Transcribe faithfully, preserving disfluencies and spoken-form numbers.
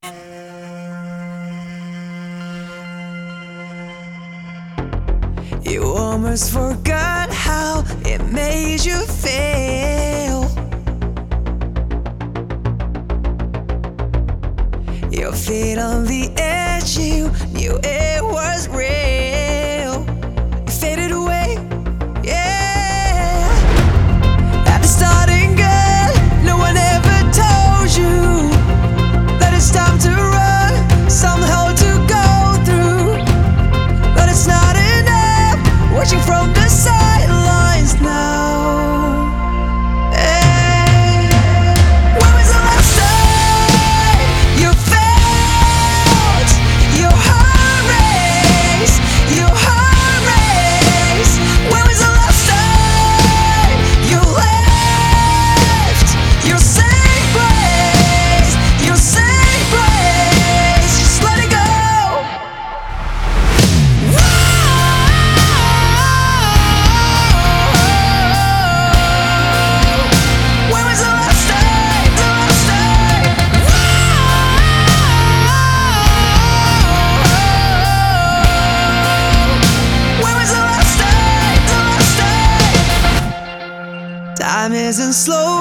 You almost forgot how it made you feel. Your feet on the edge, you knew it was real. It faded away, yeah. At the starting gun, no one ever told you that it's time to run, somehow to go through. But it's not enough, watching from the sidelines now. Hey. When was the last time you felt your heart race, your heart race? When was the last time you left your safe place, your safe place? Just let it go. When was the last time, the last time? When was the last time, the last time? Time isn't slow